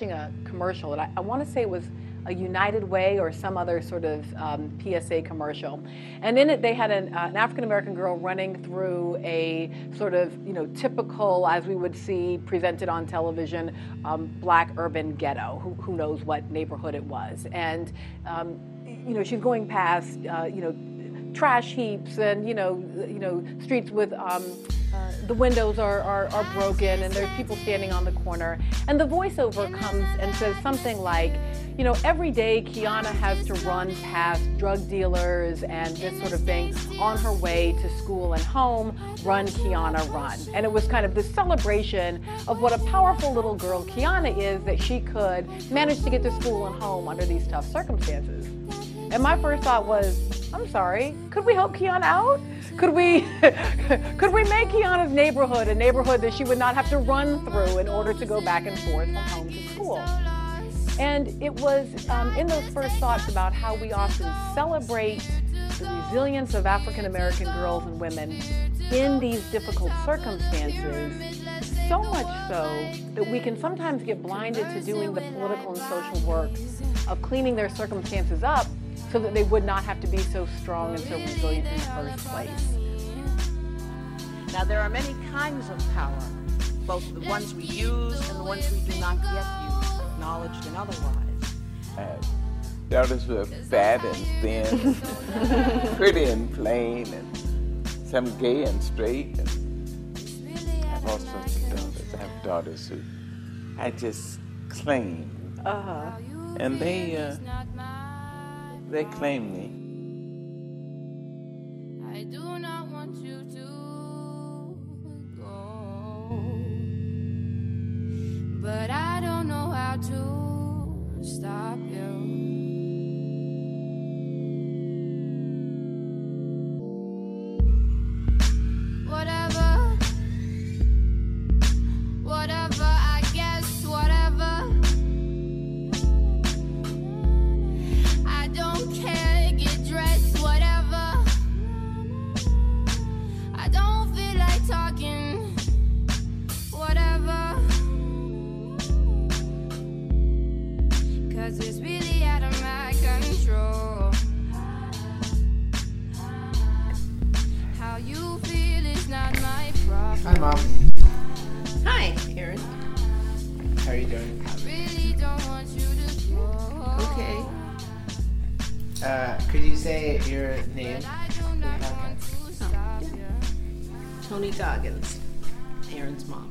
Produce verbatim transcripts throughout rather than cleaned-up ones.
watching a commercial, and I, I want to say it was a United Way or some other sort of um, P S A commercial. And in it, they had an, uh, an African-American girl running through a sort of, you know, typical, as we would see presented on television, um, black urban ghetto. Who, who knows what neighborhood it was? And, um, you know, she's going past, uh, you know, trash heaps and, you know, you know, streets with, um, uh, the windows are, are, are broken and there's people standing on the corner. And the voiceover comes and says something like, you know, every day Kiana has to run past drug dealers and this sort of thing on her way to school and home. Run, Kiana, run. And it was kind of this celebration of what a powerful little girl Kiana is, that she could manage to get to school and home under these tough circumstances. And my first thought was, I'm sorry, could we help Kiana out? Could we, could we make Kiana's neighborhood a neighborhood that she would not have to run through in order to go back and forth from home to school? And it was um, in those first thoughts about how we often celebrate the resilience of African American girls and women in these difficult circumstances, so much so that we can sometimes get blinded to doing the political and social work of cleaning their circumstances up so that they would not have to be so strong and so resilient in the first place. Now, there are many kinds of power, both the ones we use and the ones we do not yet use, acknowledged and otherwise. Uh, daughters were fat and thin, pretty and plain, and some gay and straight. And I have all sorts of daughters. I have daughters who I just claim. Uh-huh. And they, uh, they claim me. I do not want you to go, but I don't know how to stop you. Whatever, whatever, I guess, whatever. I don't care, get dressed, whatever. I don't feel like talking, whatever. Cause it's really out of my control. How you feel is not my problem. Hi, Mom. Hi, Erin. How are you doing? I really don't want you to go. Okay. Uh, could you say your name? But I do not want to stop you. Tony Goggins, Erin's mom.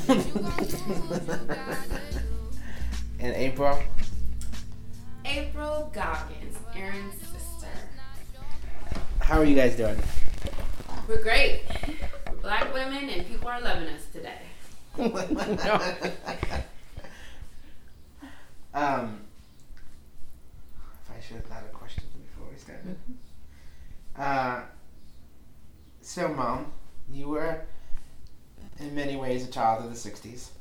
And April? April Goggins, Erin's sister. How are you guys doing? We're great. We're black women and people are loving us today. um, if I should have thought of questions before we started. Uh, so, Mom, you were in many ways a child of the sixties.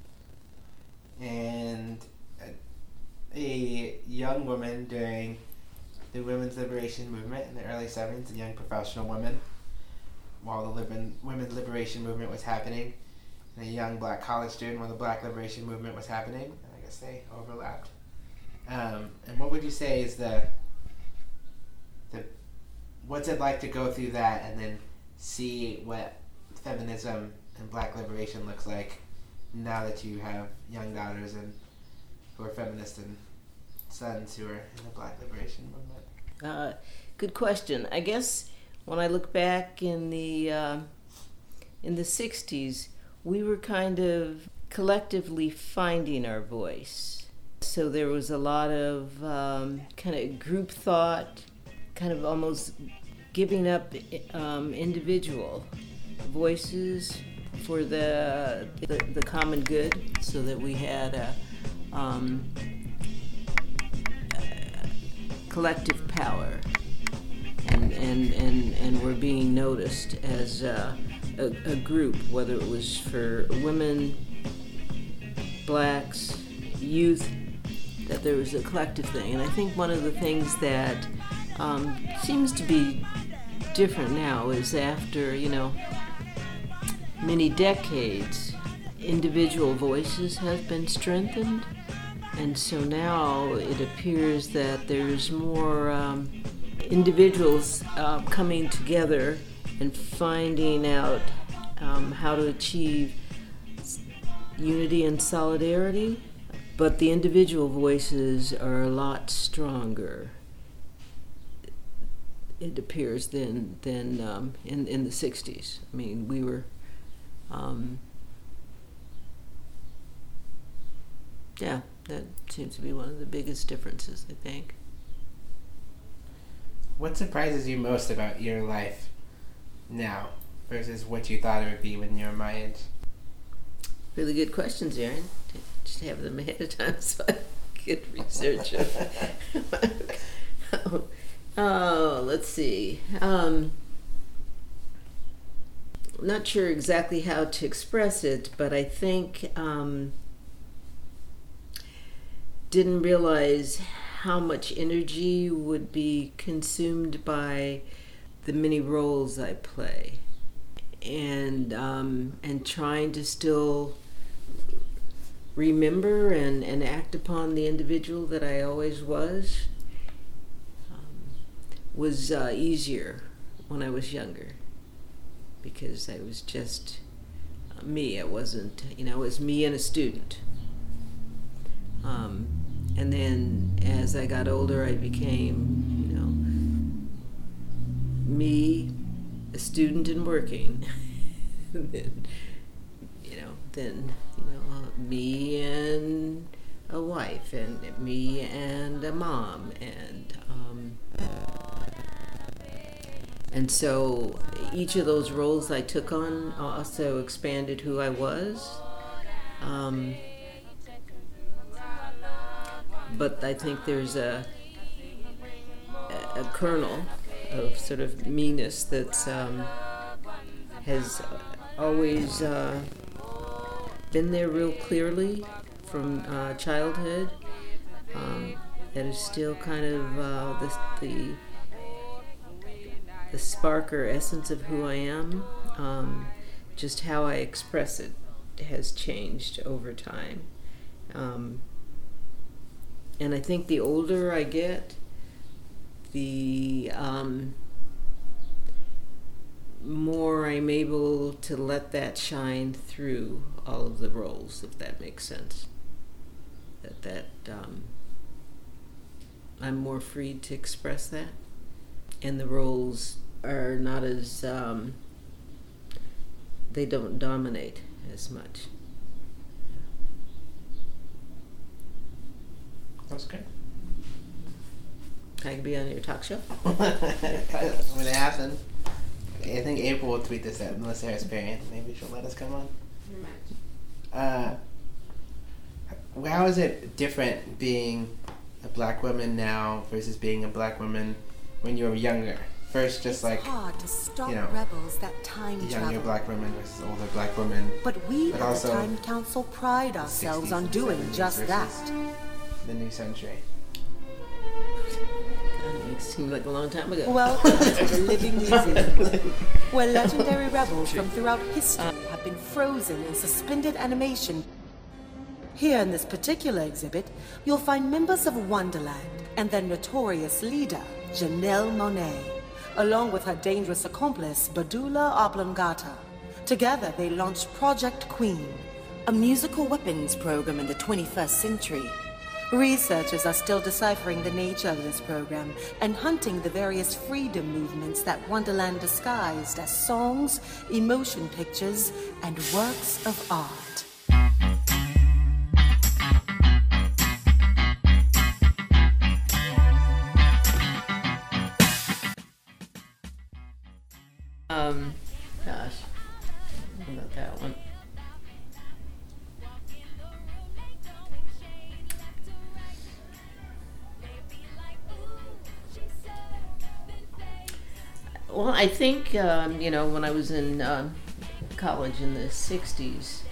And a, a young woman during the women's liberation movement in the early seventies, a young professional woman, while the liber- women's liberation movement was happening, and a young black college student while the black liberation movement was happening. And I guess they overlapped. Um, and what would you say is the, the, what's it like to go through that and then see what feminism and black liberation looks like now that you have young daughters and who are feminists and sons who are in the black liberation movement? Uh, good question. I guess when I look back in the uh, in the sixties, we were kind of collectively finding our voice. So there was a lot of um, kind of group thought, kind of almost giving up um, individual voices for the, the the common good, so that we had a um, collective power, and and and and we're being noticed as a, a, a group, whether it was for women, blacks, youth, that there was a collective thing. And I think one of the things that um, seems to be different now is after, you know, many decades, individual voices have been strengthened, And so now it appears that there's more um, individuals uh, coming together and finding out um, how to achieve unity and solidarity, but the individual voices are a lot stronger, it appears, than than um, in in the sixties. I mean, we were. Um, yeah, that seems to be one of the biggest differences, I think. What surprises you most about your life now versus what you thought it would be when you were my age? Really good questions, Aaron. Just have them ahead of time so I can research them. oh, oh, let's see. Um, I'm not sure exactly how to express it, but I think um, didn't realize how much energy would be consumed by the many roles I play, and um, and trying to still remember and, and act upon the individual that I always was um, was uh, easier when I was younger, because I was just uh, me. I wasn't, you know, it was me and a student. Um, and then as I got older, I became, you know, me, a student and working. And then, you know, then, you know, uh, me and a wife, and me and a mom, and um, and so each of those roles I took on also expanded who I was. Um, but I think there's a a kernel of sort of meanness that's um, has always uh, been there real clearly from uh, childhood. Um, that is still kind of uh, the, the the spark or essence of who I am. Um, just how I express it has changed over time. Um, and I think the older I get, the um, more I'm able to let that shine through all of the roles, if that makes sense. That that um, I'm more free to express that, and the roles are not as um, they don't dominate as much. That's good. I can be on your talk show. When it happens, I think April will tweet this at Melissa Harris Perry. Maybe she'll let us come on. Uh, how is it different being a black woman now versus being a black woman when you were younger? First, just like, hard to stop you know, rebels that time the travel. younger black women versus older black women. But we but at also the Time Council pride ourselves on doing just that. The new century. God, it makes it seem like a long time ago. Welcome to the Living Museum, where legendary rebels from throughout history have been frozen in suspended animation. Here in this particular exhibit, you'll find members of Wonderland and their notorious leader, Janelle Monáe, along with her dangerous accomplice, Badula Oblongata. Together, they launched Project Queen, a musical weapons program in the twenty-first century. Researchers are still deciphering the nature of this program and hunting the various freedom movements that Wonderland disguised as songs, emotion pictures, and works of art. Um, gosh, what about that one? Well, I think, um, you know, when I was in uh, college in the sixties,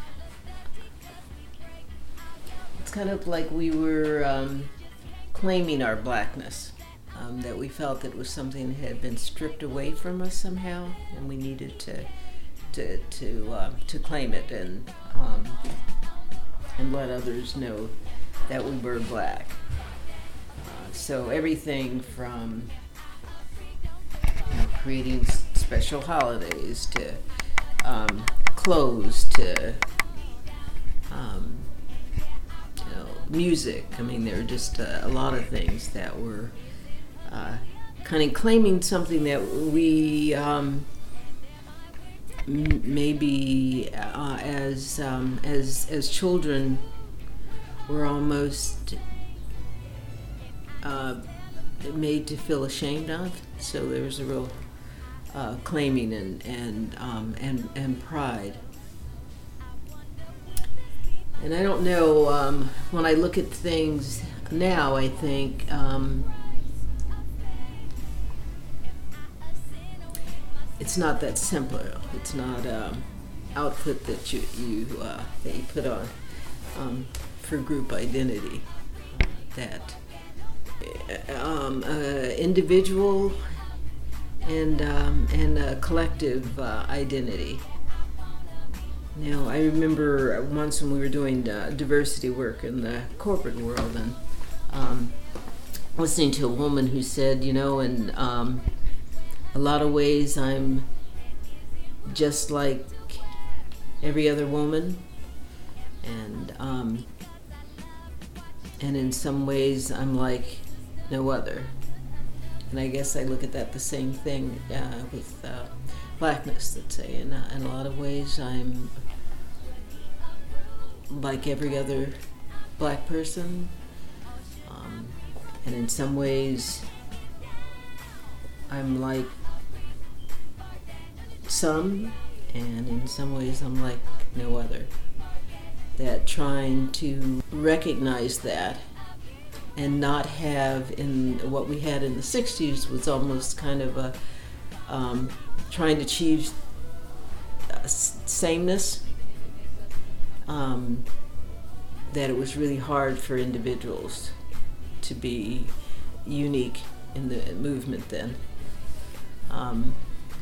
it's kind of like we were um, claiming our blackness. Um, that we felt that it was something that had been stripped away from us somehow, and we needed to to to uh, to claim it and um, and let others know that we were black. Uh, so everything from you know, creating s- special holidays to um, clothes to um, you know, music. I mean, there were just uh, a lot of things that were uh, kind of claiming something that we um, m- maybe uh, as um, as as children were almost uh, made to feel ashamed of. So there was a real uh, claiming and and um, and and pride. And I don't know, um, when I look at things now, I think um, it's not that simple. It's not an outfit that you, you, uh, that you put on um, for group identity. That um, uh, individual and, um, and a collective uh, identity. Now, I remember once when we were doing uh, diversity work in the corporate world, and um, listening to a woman who said, you know, in um, a lot of ways I'm just like every other woman, and um, and in some ways I'm like no other. And I guess I look at that the same thing uh, with uh, blackness, let's say. In, uh, in a lot of ways, I'm like every other black person, um, and in some ways, I'm like some, and in some ways, I'm like no other. That trying to recognize that and not have, in what we had in the sixties was almost kind of a um, trying to achieve uh, sameness, um, that it was really hard for individuals to be unique in the movement then. Um,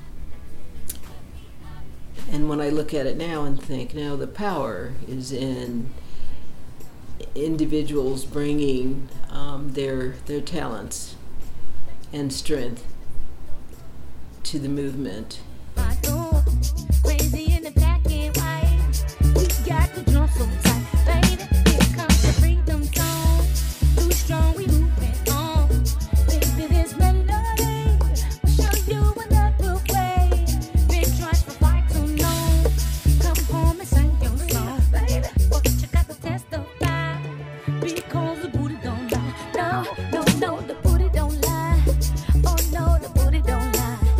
and when I look at it now and think, now the power is in individuals bringing um, their their talents and strength to the movement. Crazy in the black and white. We got the drum so tight, baby. Here comes the freedom song. Too strong, we moving on. Baby, this melody will show you another way. Been trying to fight too long. Come home and sing your song, baby. But you got to testify, because the booty don't lie. No, no, no, the booty don't lie. Oh no, the booty don't lie.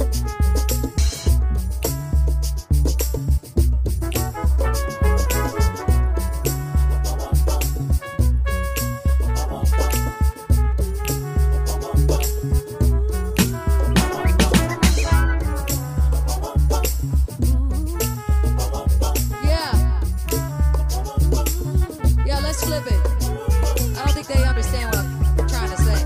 Flip it. I don't think they understand what I'm trying to say.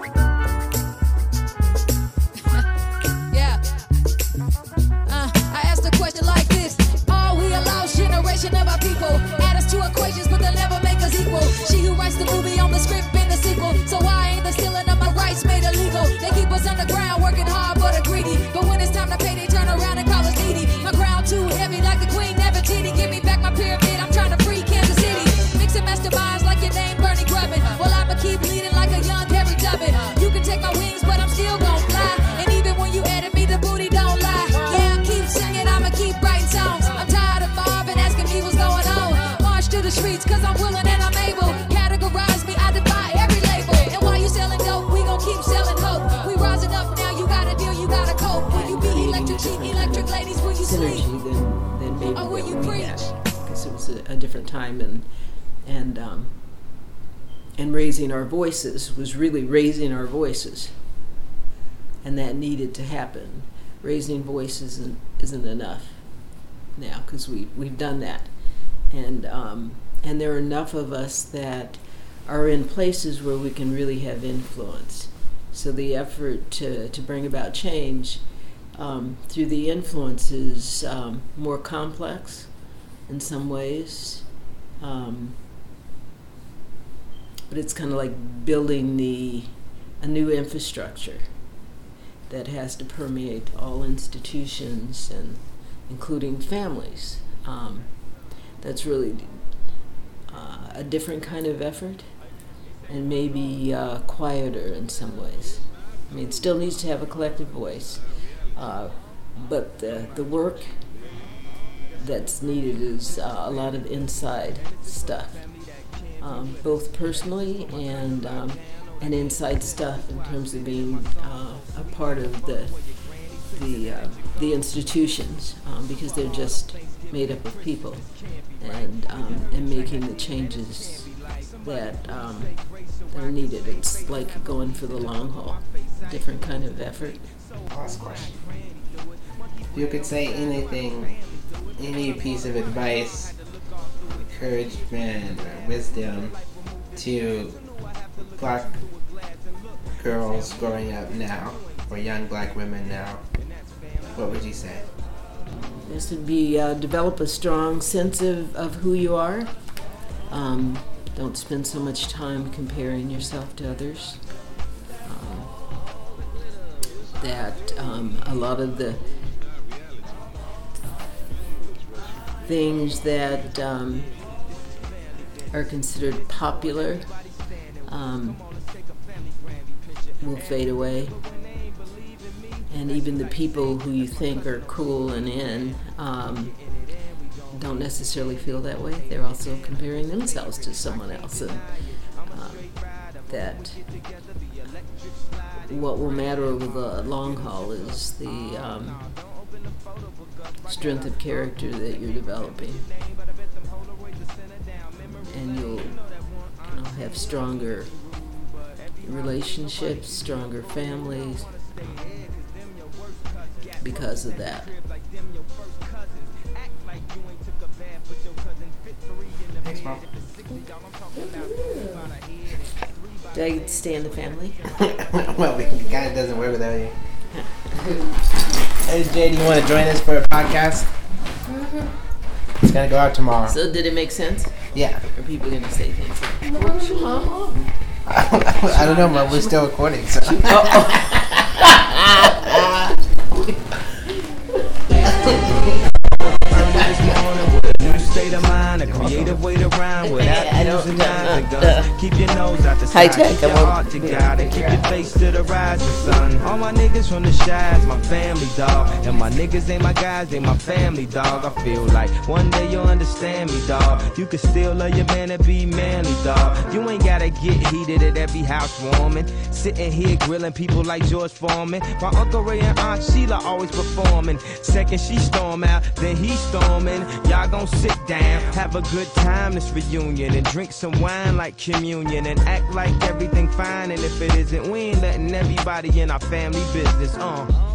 Yeah. Uh, I asked a question like this. Are we a lost generation of our people? Add us to equations, but they'll never make us equal. She who writes the movie on the script in the sequel. So why ain't the stealing of my rights made illegal? They keep us underground, working hard but are greedy. But when it's time to pay, they turn around and call us needy. My crown too heavy like the Queen Nefertiti. Give me back my pyramid, I'm trying to free Kansas City. Mixing masterminds like your name Bernie Grubbin. Well, I'ma keep leading like a young Harry Dubbin. You can take my wings, but I'm still gon' fly. And even when you edit me, the booty don't lie. Yeah, I keep singing, I'ma keep writing songs. I'm tired of Marvin asking me what's going on. March to the streets, cause I'm willing and I'm able. Categorize me, I defy every label. And while you selling dope, we gon' keep selling hope. We rising up now, you gotta deal, you gotta cope. Will you be electric sheep, electric ladies, will you sleep? Synergy than, than maybe Or will that you we preach? had, because it was a, a different time, and and um, and raising our voices was really raising our voices, and that needed to happen. Raising voices isn't, isn't enough now, because we we've done that, and um, and there are enough of us that are in places where we can really have influence. So the effort to to bring about change um, through the influence is um, more complex in some ways. Um, but it's kind of like building the a new infrastructure that has to permeate all institutions, and including families. Um, that's really uh, a different kind of effort, and maybe uh, quieter in some ways. I mean, it still needs to have a collective voice, uh, but the, the work that's needed is uh, a lot of inside stuff, um, both personally and um, and inside stuff in terms of being uh, a part of the the uh, the institutions, um, because they're just made up of people, and um, and making the changes that um, that are needed. It's like going for the long haul, different kind of effort. Last question. If you could say anything, any piece of advice, encouragement, or wisdom to black girls growing up now, or young black women now, what would you say? This would be uh, develop a strong sense of, of who you are. Um, don't spend so much time comparing yourself to others. Um, that um, a lot of the things that um, are considered popular um, will fade away. And even the people who you think are cool and in um, don't necessarily feel that way. They're also comparing themselves to someone else. And um, that what will matter over the long haul is the um, strength of character that you're developing. And you'll you know, have stronger relationships, stronger families, because of that. Thanks, Mom. Do I get to stay in the family? Well, it kind of doesn't work without you. Hey, Jay, do you want to join us for a podcast? Mm-hmm. It's going to go out tomorrow. So did it make sense? Yeah. Are people going to say things like, what's your mom? I don't know, Mom. We're still recording, so. State of mind, a creative way to rhyme without using knives and guns. Keep your nose out the sky, keep your heart together, keep your face to the rising sun. All my niggas from the shies, my family, dog. And my niggas ain't my guys, they my family, dog. I feel like one day you'll understand me, dog. You can still love your man and be manly, dog. You ain't gotta get heated at every house warming. Sitting here grilling people like George Foreman. My Uncle Ray and Aunt Sheila always performing. Second she storm out, then he storming. Y'all gon' sit down, have a good time this reunion, and drink some wine like communion, and act like everything fine. And if it isn't, we ain't letting everybody in our family business. Uh.